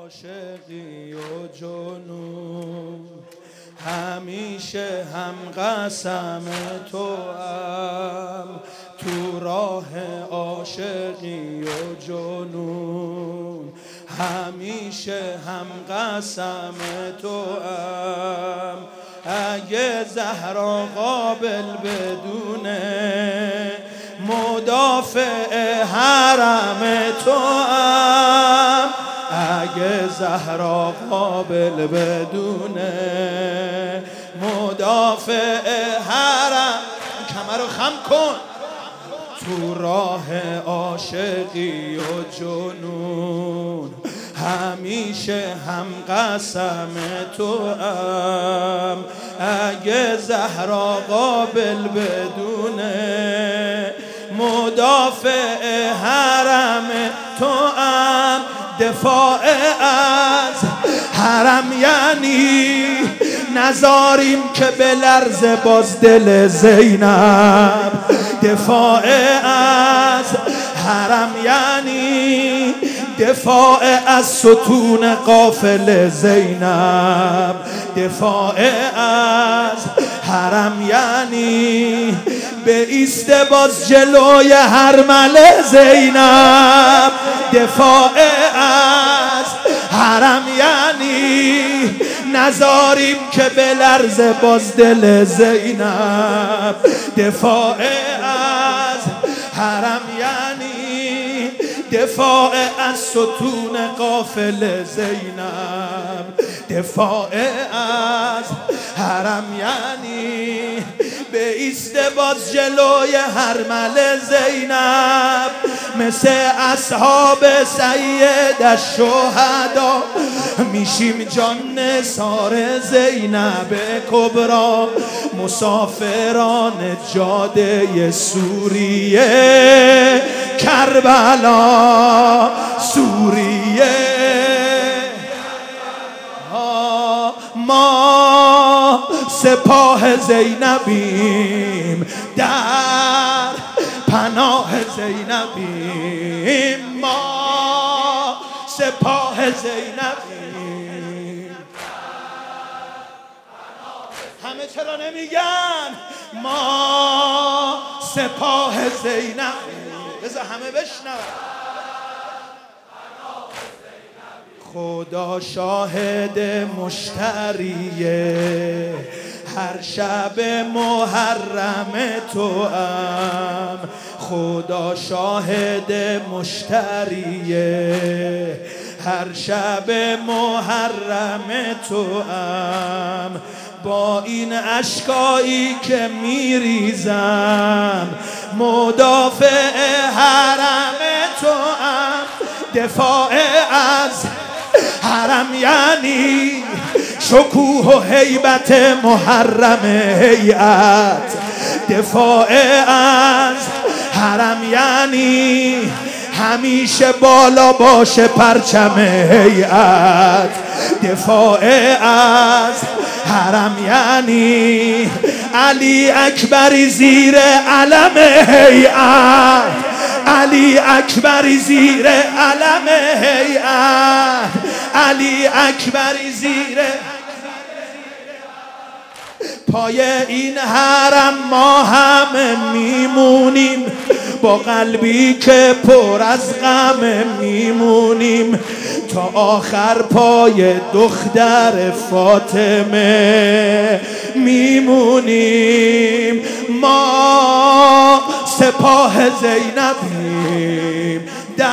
عاشقی و جنون، همیشه هم قسم توام. تو راه عاشقی و جنون، همیشه هم قسم توام. اگه زهرا قابل بدونه، مدافع حرم توام. اگه زهرا قابل بدونه، مدافع حرم. کمر رو خم کن. تو راه عاشقی و جنون، همیشه هم قسم توام. اگه زهرا قابل بدونه، مدافع حرم توام. دفاع از حرم یعنی نذاریم که بلرزه باز دل زینب. دفاع از حرم یعنی دفاع از ستون قافل زینب. دفاع از حرم یعنی به ایست باز جلوی حرمل زینب. دفاع از حرم یعنی نذاریم که بلرزه باز دل زینب. دفاع از حرم یعنی دفاع از ستون قافل زینب. دفاع از حرم یعنی به ایست باز جلوی حرمل زینب. مثل اصحاب سید الشهدا میشیم جان نثار زینب کبرا. مسافران جاده سوریه، کربلا سوریه. ما سپاه زینبیم، در پناه زینبیم. ما سپاه زینبیم. همه چرا نمیگن ما سپاه زینبیم؟ بذار همه بشنون. خدا شاهد مشتریه، هر شب محرم توام. خدا شاهد مشتریه، هر شب محرم توام. با این اشکایی که میریزم، مدافع حرم توام. دفاع از حرم یعنی شکوه و هیبت محرم هیئت. دفاع از حرم یعنی همیشه بالا باشه پرچم هیئت. دفاع از حرم یعنی علی اکبری زیر علم هیئت. علی اکبری زیر علم هیئت. علی اکبری زیر پای این حرم ما همه میمونیم، با قلبی که پر از غم میمونیم. تا آخر پای دختر فاطمه میمونیم. ما سپاه زینبیم، در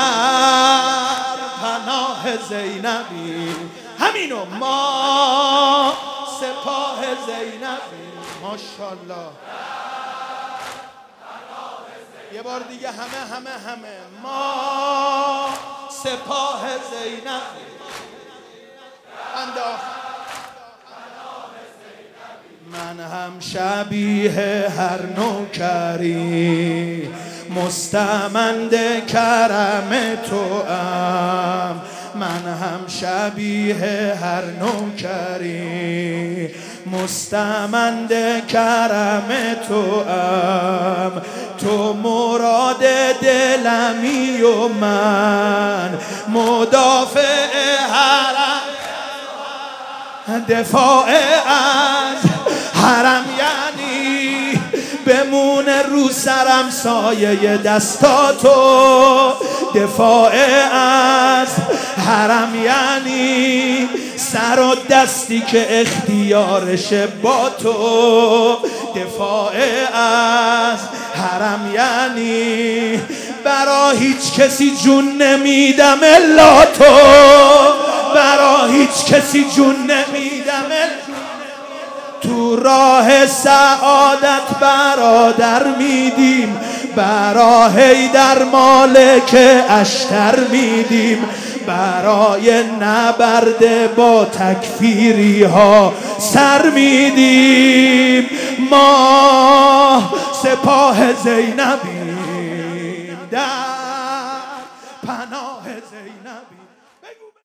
پناه زینبیم. همینو ما سپاه زینبیم. ماشاءالله. یه بار دیگه همه ما سپاه زینبیم. من هم شبیه هر نوکری، مستمند کرم توام. من هم شبیه هر نوکری، مستمند کرم توام. تو مراد دلمی و من مدافع دفاع از حرم یعنی بمونه رو سرم سایه دستاتو. دفاع از حرم یعنی سر و دستی که اختیارشه با تو. دفاع از حرم یعنی برا هیچ کسی جون نمیدم الا تو. برا هیچ کسی جون نمیدم تو راه سعادت برادر میدیم. برا حیدر مالک اشتر میدیم. برای نبرد با تکفیری ها سر میدیم. ما سپاه زینبیم در پناه زینبیم.